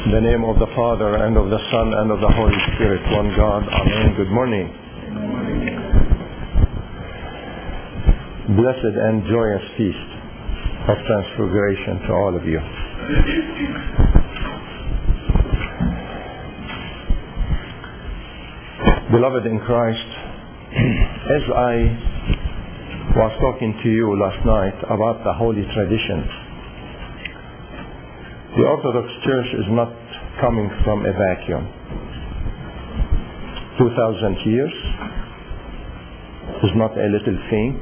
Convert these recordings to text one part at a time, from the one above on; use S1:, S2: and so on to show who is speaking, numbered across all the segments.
S1: In the name of the Father, and of the Son, and of the Holy Spirit, one God. Amen. Good morning. Blessed and joyous feast of Transfiguration to all of you. Beloved in Christ, as I was talking to you last night about the holy tradition, the Orthodox Church is not coming from a vacuum. 2,000 years is not a little thing.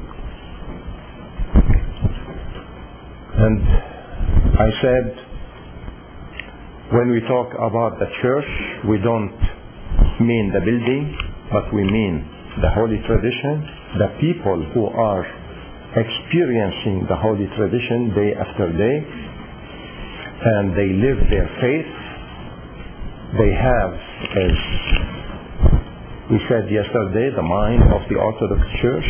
S1: And I said, when we talk about the church, we don't mean the building, but we mean the holy tradition, the people who are experiencing the holy tradition day after day, and they live their faith. They have, as we said yesterday, the mind of the Orthodox Church.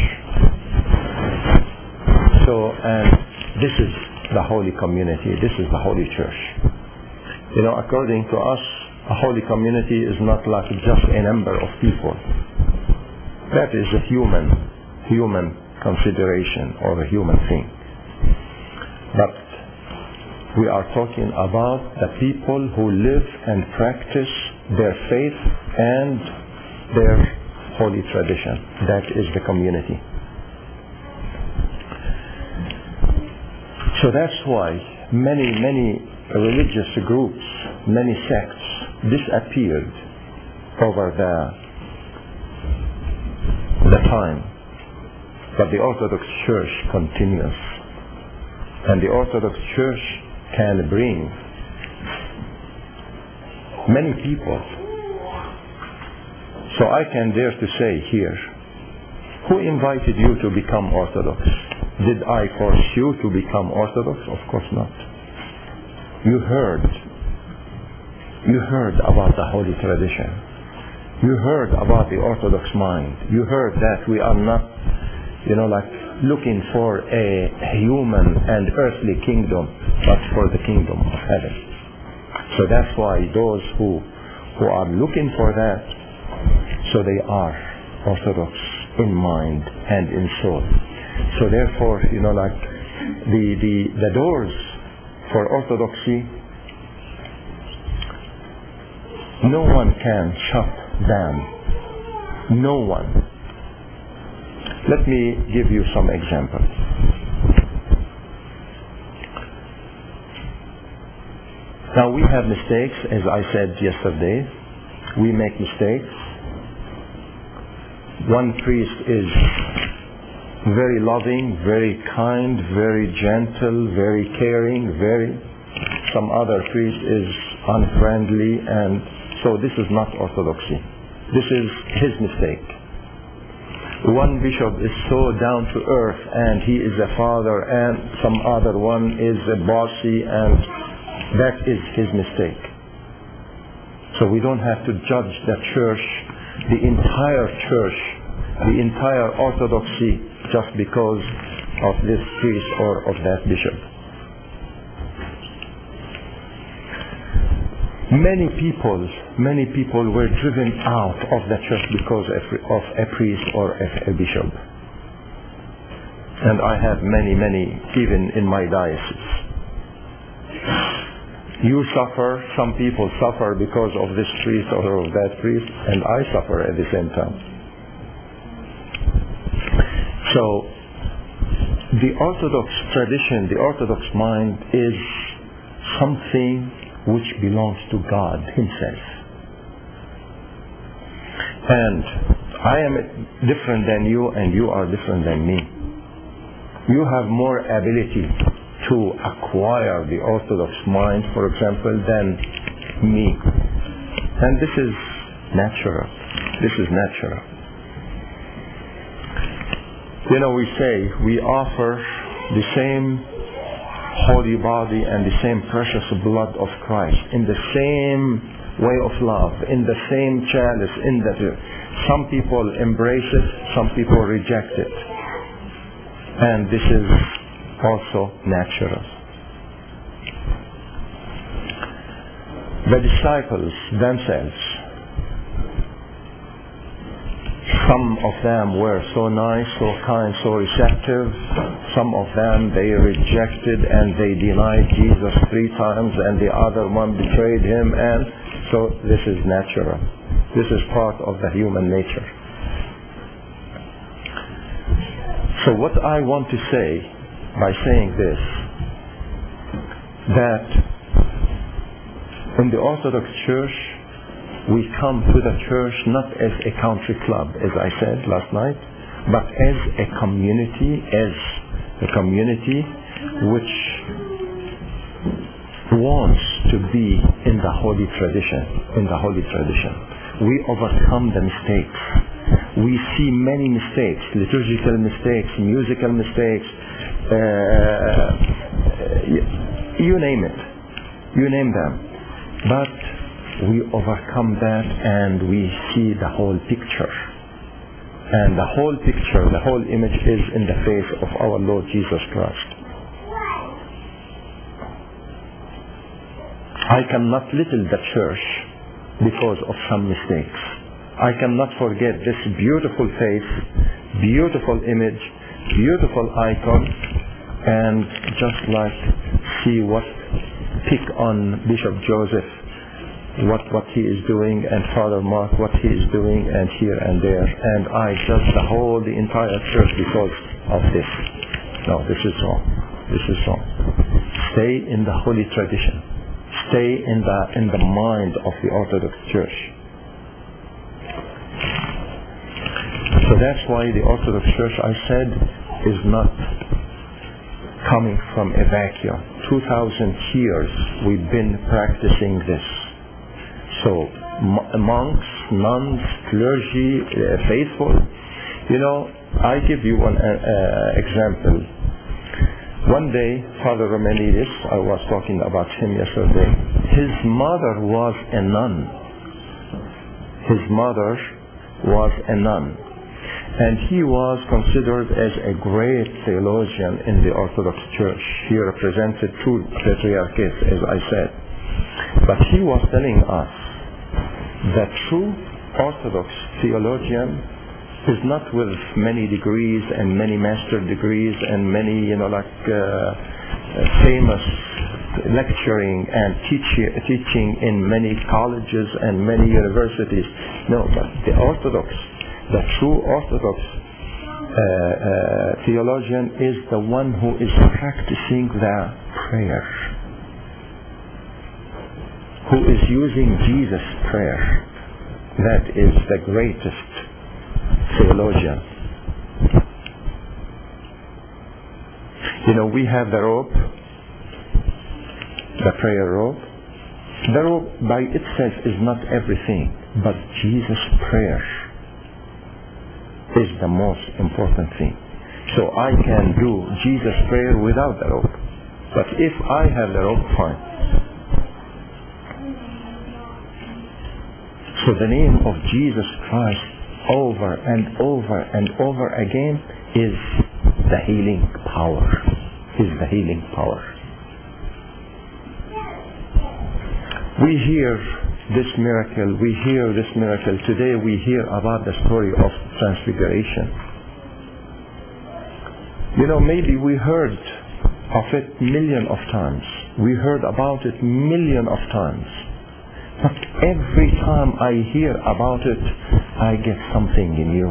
S1: And this is the holy community. This is the holy church. You know, according to us, a holy community is not like just a number of people. That is a human consideration or a human thing. But we are talking about the people who live and practice their faith and their holy tradition. That is the community. So that's why many religious groups, many sects disappeared over the time. But the Orthodox Church continues. And the Orthodox Church can bring many people. So I can dare to say here, who invited you to become Orthodox? Did I force you to become Orthodox? Of course not. You heard about the holy tradition. You heard about the Orthodox mind. You heard that we are not, looking for a human and earthly kingdom, but for the kingdom of heaven. So that's why those who are looking for that, so they are Orthodox in mind and in soul. So therefore, the doors for Orthodoxy, no one can shut them. No one. Let me give you some examples. Now we have mistakes, as I said yesterday. We make mistakes. One priest is very loving, very kind, very gentle, very caring, some other priest is unfriendly, and so this is not Orthodoxy. This is his mistake. One bishop is so down to earth and he is a father, and some other one is a bossy, and that is his mistake. So we don't have to judge the church, the entire church, the entire Orthodoxy, just because of this priest or of that bishop. Many people were driven out of the church because of a priest or a bishop. And I have many, even in my diocese. You suffer, some people suffer because of this priest or of that priest, and I suffer at the same time. So, the Orthodox tradition, the Orthodox mind is something which belongs to God Himself. And I am different than you, and you are different than me. You have more ability to acquire the Orthodox mind, for example, than me. And this is natural. This is natural. We say we offer the same holy body and the same precious blood of Christ in the same way of love, in the same chalice, some people embrace it, some people reject it. And this is also natural. The disciples themselves, some of them were so nice, so kind, so receptive. Some of them they rejected and they denied Jesus 3 times, and the other one betrayed him, and so this is natural. This is part of the human nature. So what I want to say by saying this, that in the Orthodox Church, we come to the church not as a country club, as I said last night, but as a community which wants to be in the holy tradition. We overcome the mistakes. We see many mistakes, liturgical mistakes, musical mistakes, you name it. You name them. But we overcome that and we see the whole picture. And the whole picture, the whole image is in the face of our Lord Jesus Christ. I cannot little the church because of some mistakes. I cannot forget this beautiful face, beautiful image, beautiful icon, and just like see pick on Bishop Joseph, what he is doing, and Father Mark, what he is doing, and here and there, and I judge the entire church because of this. No, this is wrong. This is wrong. Stay in the holy tradition. Stay in the mind of the Orthodox Church. So that's why the Orthodox Church, I said, is not coming from a vacuum. 2,000 years we've been practicing this. So monks, nuns, clergy, faithful. You know, I give you one example. One day, Father Romanides, I was talking about him yesterday, his mother was a nun. His mother was a nun. And he was considered as a great theologian in the Orthodox Church. He represented 2 patriarchates, as I said. But he was telling us that true Orthodox theologian is not with many degrees and many master degrees and many, famous lecturing and teaching in many colleges and many universities. No, but the true Orthodox theologian is the one who is practicing the prayer, who is using Jesus' prayer. That is the greatest theologian. We have the robe, the prayer robe. The robe by itself is not everything, but Jesus' prayer is the most important thing. So I can do Jesus' prayer without the robe. But if I have the robe, fine. So the name of Jesus Christ over and over and over again is the healing power. Is the healing power. We hear this miracle. Today we hear about the story of Transfiguration. Maybe we heard of it million of times. We heard about it million of times. But every time I hear about it, I get something new.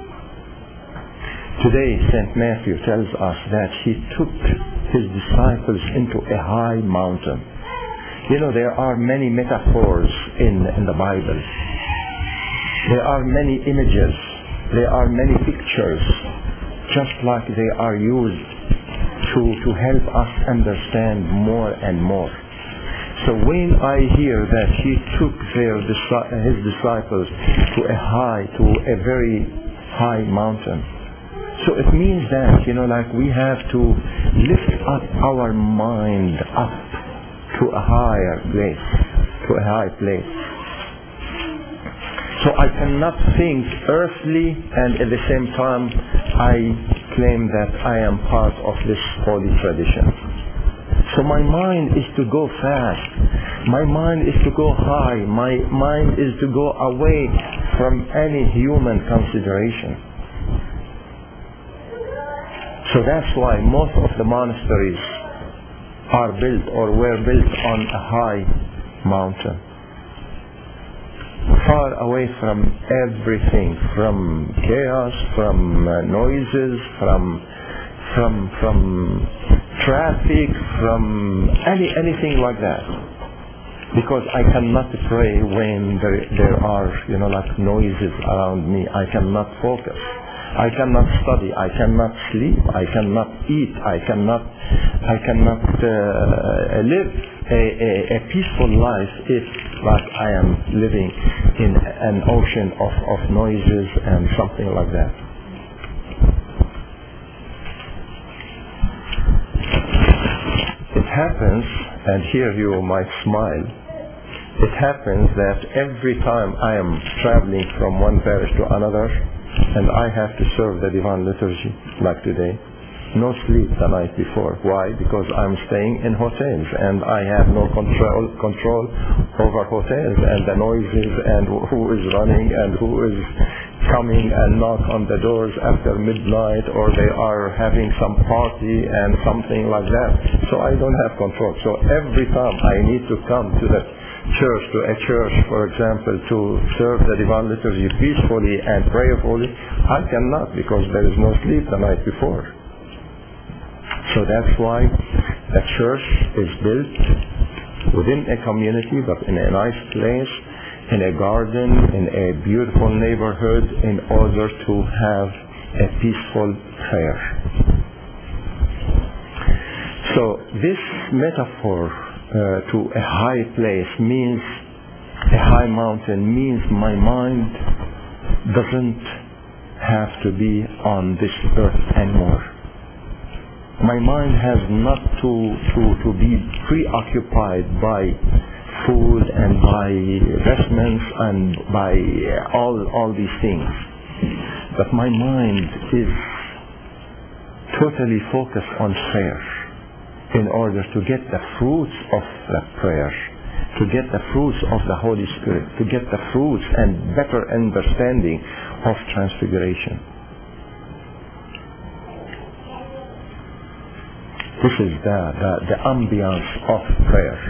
S1: Today, St. Matthew tells us that he took his disciples into a high mountain. There are many metaphors in the Bible. There are many images. There are many pictures, just like they are used to help us understand more and more. So when I hear that he took his disciples to a very high mountain, so it means that, we have to lift up our mind up to a higher place, to a high place. So I cannot think earthly and at the same time I claim that I am part of this holy tradition. So my mind is to go fast. My mind is to go high. My mind is to go away from any human consideration. So that's why most of the monasteries are built or were built on a high mountain, far away from everything, from chaos, from noises, from traffic, from anything like that. Because I cannot pray when there are like noises around me. I cannot focus. I cannot study. I cannot sleep. I cannot eat. I cannot live a peaceful life if like I am living in an ocean of noises and something like that. It happens, and here you might smile, it happens that every time I am traveling from one parish to another and I have to serve the Divine Liturgy, like today, no sleep the night before. Why? Because I'm staying in hotels and I have no control over hotels and the noises and who is running and who is coming and knock on the doors after midnight, or they are having some party and something like that. So I don't have control. So every time I need to come to the church, to a church, for example, to serve the Divine Liturgy peacefully and prayerfully, I cannot, because there is no sleep the night before. So that's why the church is built within a community, but in a nice place, in a garden, in a beautiful neighborhood, in order to have a peaceful prayer. So this metaphor to a high place means, a high mountain means my mind doesn't have to be on this earth anymore. My mind has not to be preoccupied by food and by vestments and by all these things. But my mind is totally focused on prayer in order to get the fruits of the prayer, to get the fruits of the Holy Spirit, to get the fruits and better understanding of transfiguration. This is the ambience of prayer.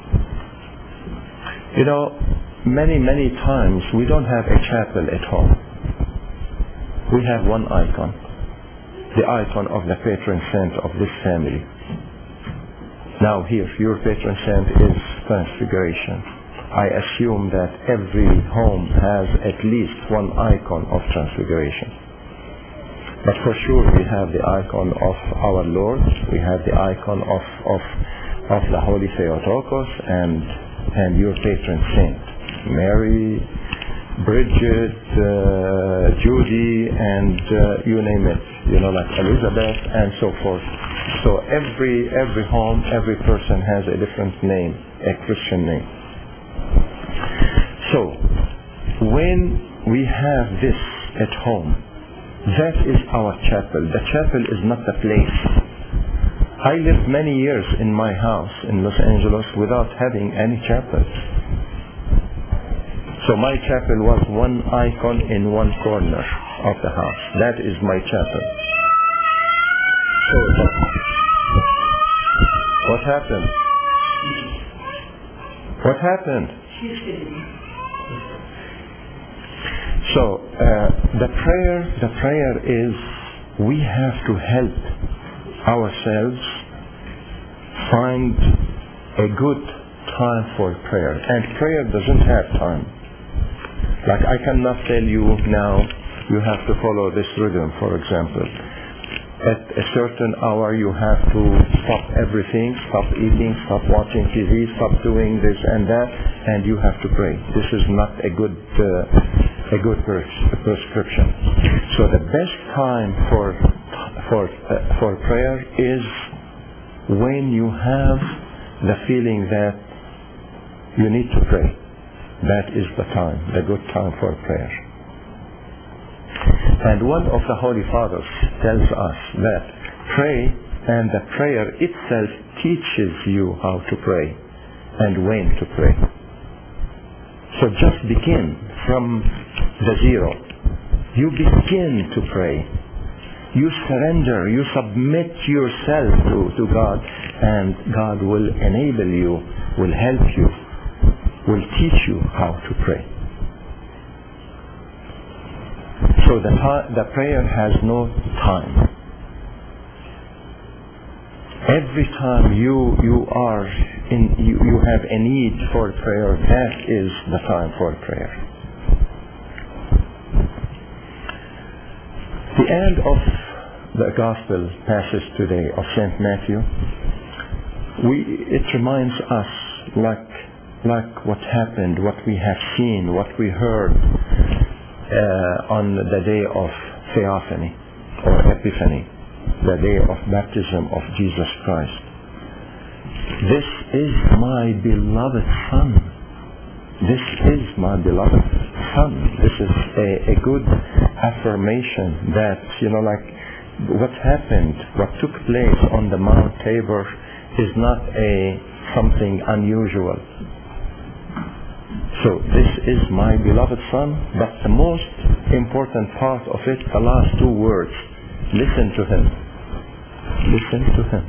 S1: Many times we don't have a chapel at home. We have one icon, the icon of the patron saint of this family. Now here, your patron saint is Transfiguration. I assume that every home has at least one icon of Transfiguration. But for sure we have the icon of our Lord, we have the icon of the Holy Theotokos and your patron saint, Mary, Bridget, Judy, and you name it, like Elizabeth and so forth. So every home, every person has a different name, a Christian name. So when we have this at home, that is our chapel. The chapel is not the place. I lived many years in my house in Los Angeles without having any chapel. So my chapel was one icon in one corner of the house. That is my chapel. So what happened? What happened? So the prayer is, we have to help ourselves find a good time for prayer. And prayer doesn't have time. Like I cannot tell you now, you have to follow this rhythm, for example. At a certain hour you have to stop everything, stop eating, stop watching TV, stop doing this and that, and you have to pray. This is not a good prescription. So the best time for prayer is when you have the feeling that you need to pray. That is the time, the good time for prayer. And one of the Holy Fathers tells us that pray, and the prayer itself teaches you how to pray. and when to pray. So just begin from the zero. You begin to pray. You surrender, you submit yourself to God, and God will enable you, will help you, will teach you how to pray. So the prayer has no time. Every time you have a need for prayer, that is the time for prayer. The end of the gospel passage today of St. Matthew, it reminds us like what happened, what we have seen, what we heard on the day of Theophany or Epiphany, the day of baptism of Jesus Christ. This is my beloved Son. This is my beloved Son. This is a good affirmation that, like what happened, what took place on the Mount Tabor is not something unusual. So this is my beloved Son, but the most important part of it, the last two words, listen to Him. Listen to Him.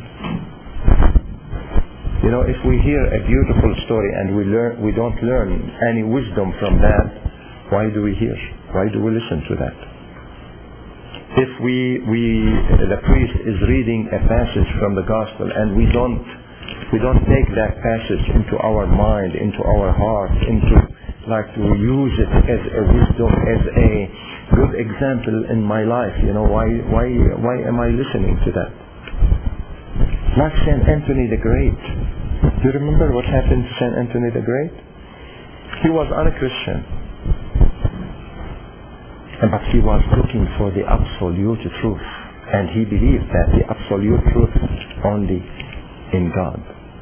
S1: If we hear a beautiful story and we don't learn any wisdom from that, why do we hear? Why do we listen to that? If the priest is reading a passage from the gospel and we don't take that passage into our mind, into our heart, to use it as a wisdom, as a good example in my life, why am I listening to that? Like St. Anthony the Great. Do you remember what happened to St. Anthony the Great? He was un-Christian, but he was looking for the absolute truth, and he believed that the absolute truth only in God.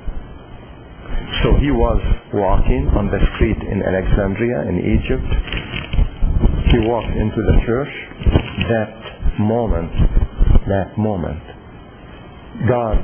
S1: So he was walking on the street in Alexandria in Egypt. He walked into the church. That moment, God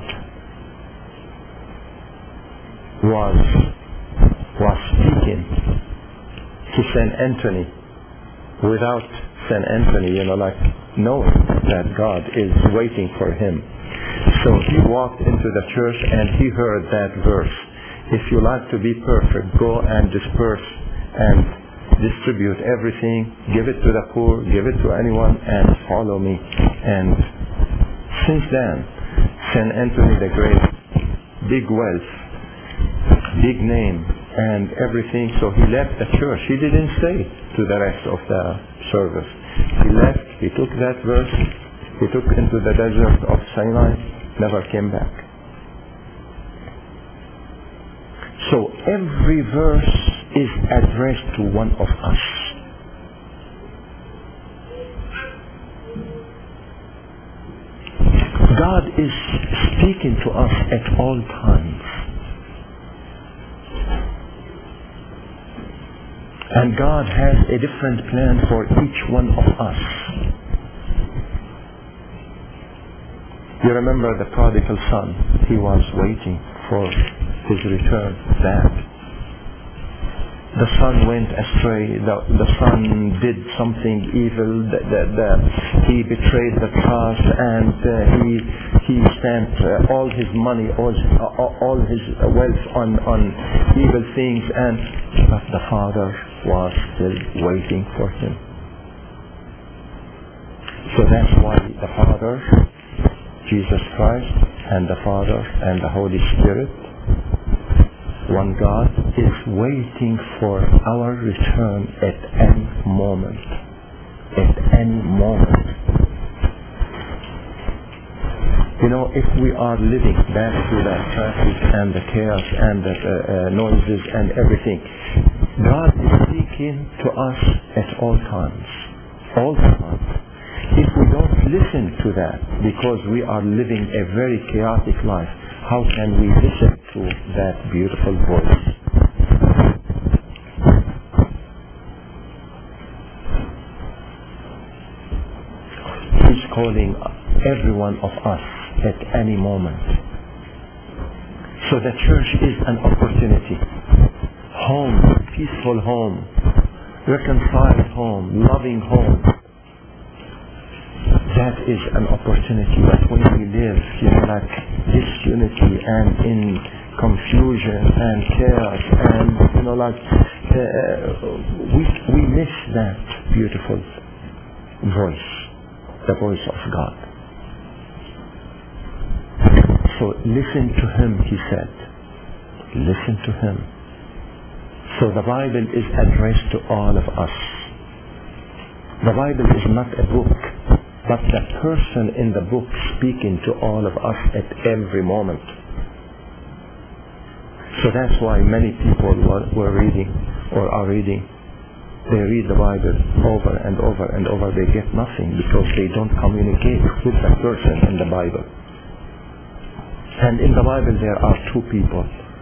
S1: was speaking to St. Anthony without St. Anthony, knowing that God is waiting for him. So he walked into the church and he heard that verse. If you like to be perfect, go and disperse and distribute everything, give it to the poor, give it to anyone, and follow me. And since then, St. Anthony the Great, big wealth, big name, and everything, so he left the church. He didn't stay to the rest of the service. He left, he took that verse, he took into the desert of Sinai, never came back. So every verse is addressed to one of us. God is speaking to us at all times. And God has a different plan for each one of us. You remember the prodigal son? He was waiting for his return back. The son went astray. The son did something evil. He betrayed the trust, and he spent all his money, all his wealth on evil things. But the father was still waiting for him. So that's why the Father, Jesus Christ, and the Father and the Holy Spirit, one God, is waiting for our return at any moment. At any moment. If we are living back to the traffic and the chaos and the noises and everything, God is speaking to us at all times. All the time. If we don't listen to that because we are living a very chaotic life, how can we listen to that beautiful voice? He's calling every one of us at any moment. So the church is an opportunity. Home, peaceful home, reconciled home, loving home. That is an opportunity. But when we live, like disunity and in confusion and chaos, and we miss that beautiful voice, the voice of God. So listen to him, he said. Listen to him. So the Bible is addressed to all of us. The Bible is not a book, but the person in the book speaking to all of us at every moment. So that's why many people were reading or are reading. They read the Bible over and over and over. They get nothing because they don't communicate with the person in the Bible. And in the Bible there are two people,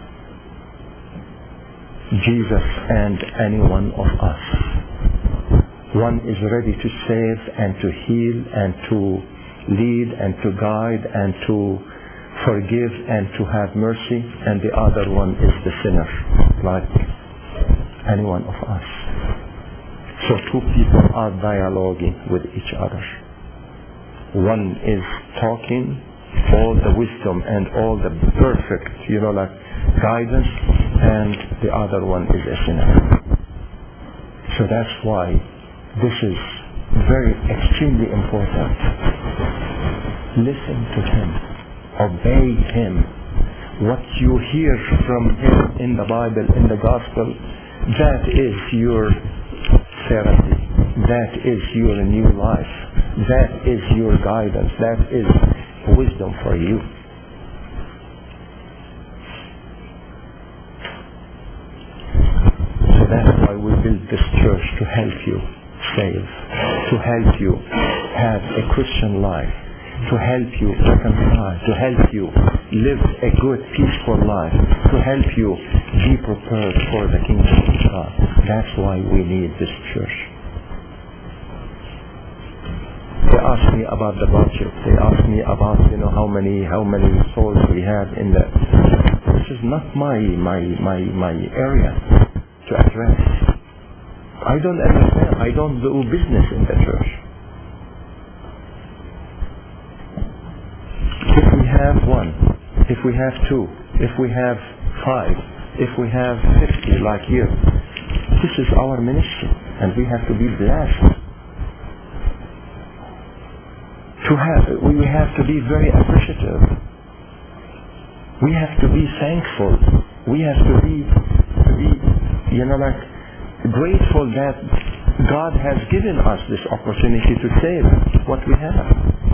S1: Jesus and any one of us. One is ready to save and to heal and to lead and to guide and to forgive and to have mercy, and the other one is the sinner, like any one of us. So two people are dialoguing with each other. One is talking all the wisdom and all the perfect, guidance, and the other one is a sinner. So that's why this is very extremely important. Listen to him. Obey him. What you hear from him in the Bible, in the gospel, that is your therapy. That is your new life. That is your guidance. That is wisdom for you. So that's why we built this church, to help you save, to help you have a Christian life, to help you reconcile, to help you live a good, peaceful life, to help you be prepared for the kingdom of God. That's why we need this church. They asked me about the budget. They asked me about, how many souls we have in the. This is not my area to address. I don't understand. I don't do business in the church. If we have one, if we have two, if we have 5, if we have 50 like you, this is our ministry, and we have to be blessed. We have to be very appreciative. We have to be thankful. We have to be grateful that God has given us this opportunity to save what we have.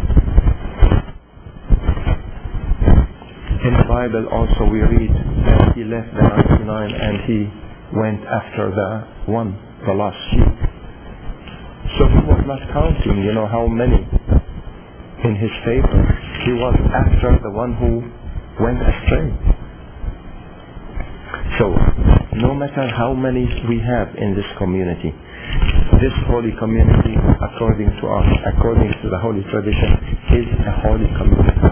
S1: In the Bible also we read that he left the 99 and he went after the lost sheep. So he was not counting, how many in his favor. He was after the one who went astray. So, no matter how many we have in this community, this holy community, according to us, according to the holy tradition, is a holy community.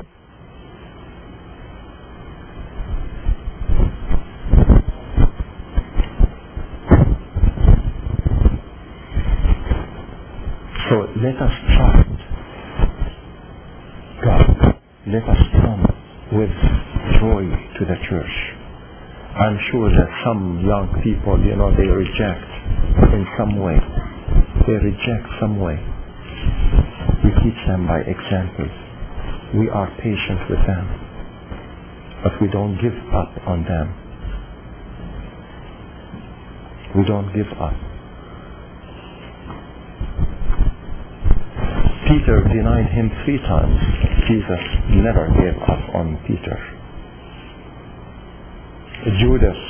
S1: So let us trust God. Let us come with joy to the church. I'm sure that some young people, they reject in some way. They reject some way. We teach them by examples. We are patient with them. But we don't give up on them. We don't give up. Peter denied him 3 times. Jesus never gave up on Peter. Judas,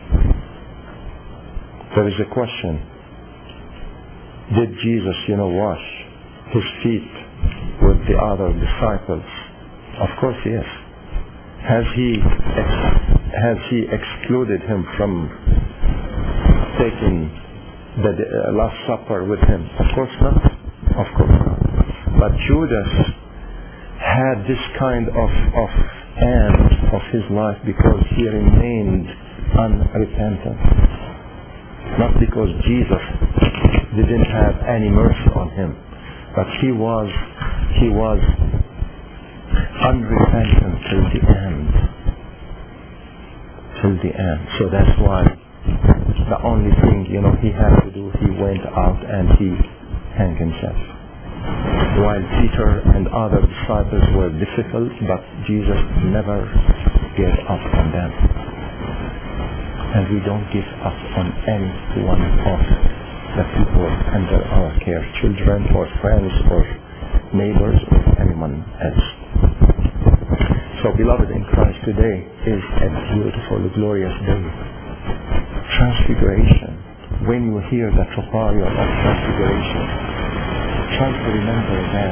S1: there is a question. Did Jesus, wash his feet with the other disciples? Of course, yes. Has he excluded him from taking the Last Supper with him? Of course not. Of course not. But Judas had this kind of of his life because he remained unrepentant. Not because Jesus didn't have any mercy on him, but he was unrepentant till the end. Till the end. So that's why the only thing, he had to do, he went out and he hanged himself. While Peter and other disciples were difficult, but Jesus never gave up on them. And we don't give up on any one of the people under our care, children or friends or neighbors or anyone else. So beloved in Christ, today is a beautiful, glorious day. Transfiguration. When you hear the tropario of transfiguration, try to remember that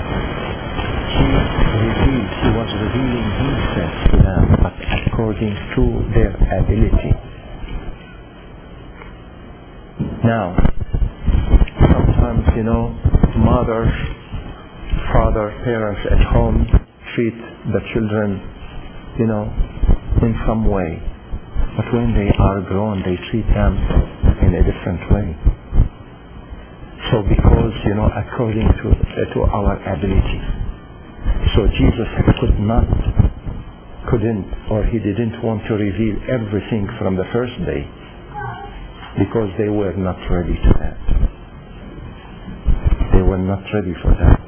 S1: he was revealing himself to them, but according to their ability. Now, sometimes, mother, father, parents at home treat the children, in some way. But when they are grown, they treat them in a different way. So because, according to our ability. So Jesus couldn't, or he didn't want to reveal everything from the first day because they were not ready to that. They were not ready for that.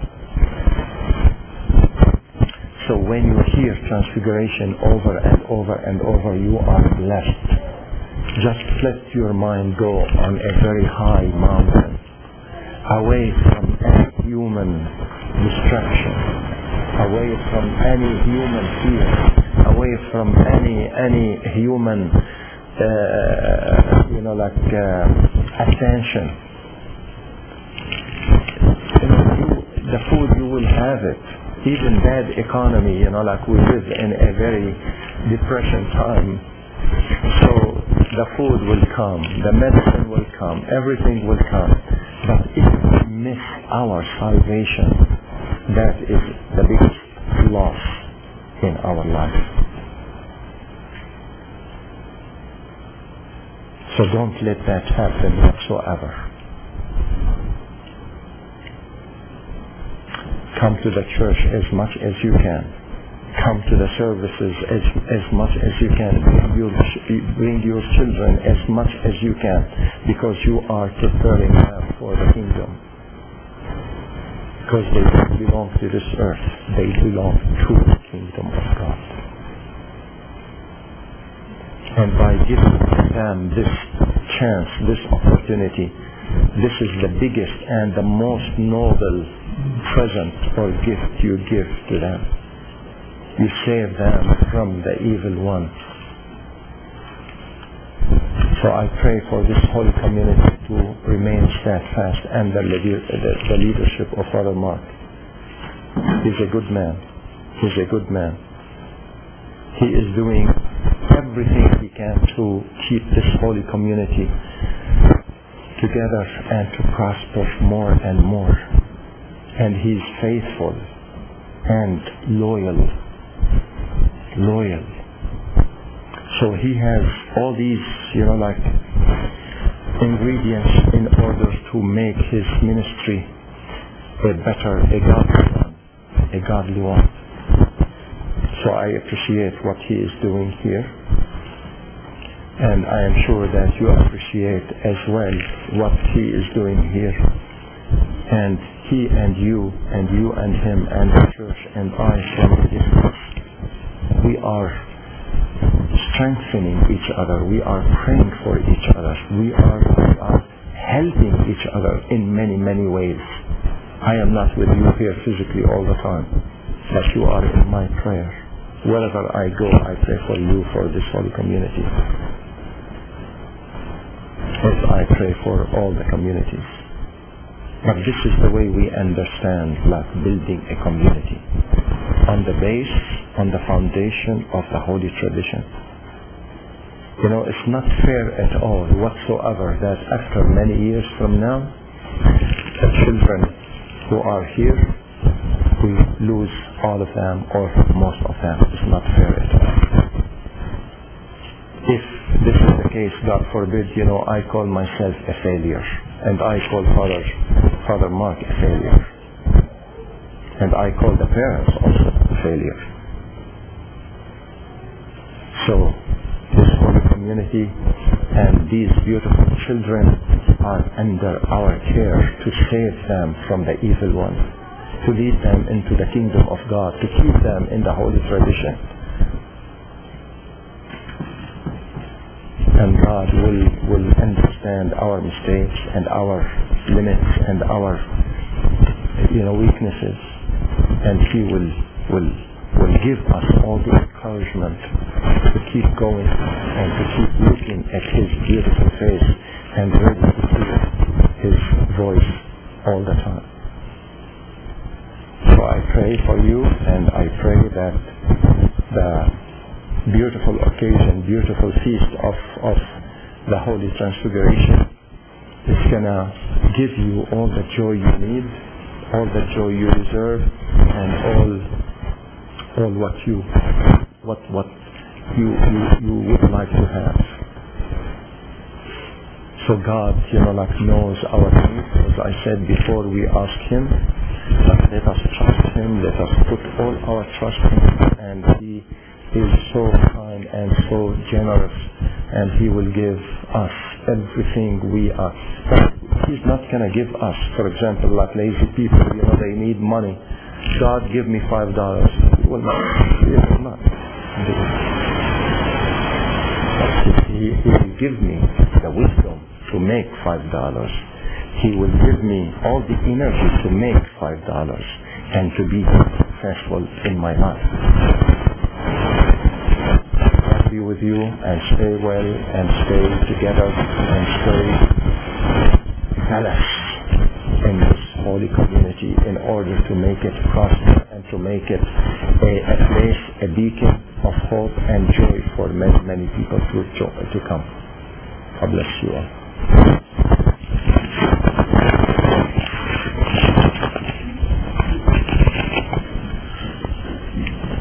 S1: So when you hear transfiguration over and over and over, you are blessed. Just let your mind go on a very high mountain, away from any human distraction, away from any human fear, away from any human, attention. The food, you will have it. Even bad economy, like we live in a very depression time. So the food will come, the medicine will come, everything will come. But if we miss our salvation, that is the biggest loss in our life. So don't let that happen whatsoever. Come to the church as much as you can. Come to the services as much as you can. Bring your children as much as you can, because you are preparing them for the kingdom. Because they don't belong to this earth. They belong to the kingdom of God. And by giving them this chance, this opportunity, this is the biggest and the most noble present or gift you give to them. You save them from the evil one. So I pray for this holy community to remain steadfast under the leadership of Father Mark. He's a good man. He's a good man. He is doing everything he can to keep this holy community together and to prosper more and more. And he's faithful and loyal. So he has all these, ingredients in order to make his ministry a godly one. So I appreciate what he is doing here. And I am sure that you appreciate as well what he is doing here. And he and you and him and the church and I from the distance, we are strengthening each other. We are praying for each other. We are helping each other in many, many ways. I am not with you here physically all the time, but you are in my prayer. Wherever I go, I pray for you, for this holy community, as I pray for all the communities. But this is the way we understand building a community on the base, on the foundation of the holy tradition. It's not fair at all whatsoever that after many years from now, the children who are here, we lose all of them or most of them. It's not fair at all. if this is the case, God forbid, I call myself a failure, and I call Father Mark a failure, and I call the parents also a failure. So this holy community and these beautiful children are under our care to save them from the evil one, to lead them into the kingdom of God, to keep them in the holy tradition. And God will understand our mistakes and our limits and our weaknesses, and He will give us all the encouragement to keep going and to keep looking at His beautiful face and ready to hear His voice all the time. So I pray for you, and I pray that the beautiful occasion, beautiful feast of the Holy Transfiguration is gonna give you all the joy you need, all the joy you deserve, and all what you would like to have. So God, knows our needs. As I said before, we ask Him, but let us trust Him, let us put all our trust in Him, and He is so kind and so generous, and He will give us everything we ask. But He's not going to give us, for example, like lazy people, they need money. God, give me $5. He will not. He will not. He will give me the wisdom to make $5. He will give me all the energy to make $5 and to be successful in my life. God be with you, and stay well, and stay together, and stay balanced in this holy community in order to make it prosper and to make it a place, a beacon of hope and joy for many, many people to come. God bless you all.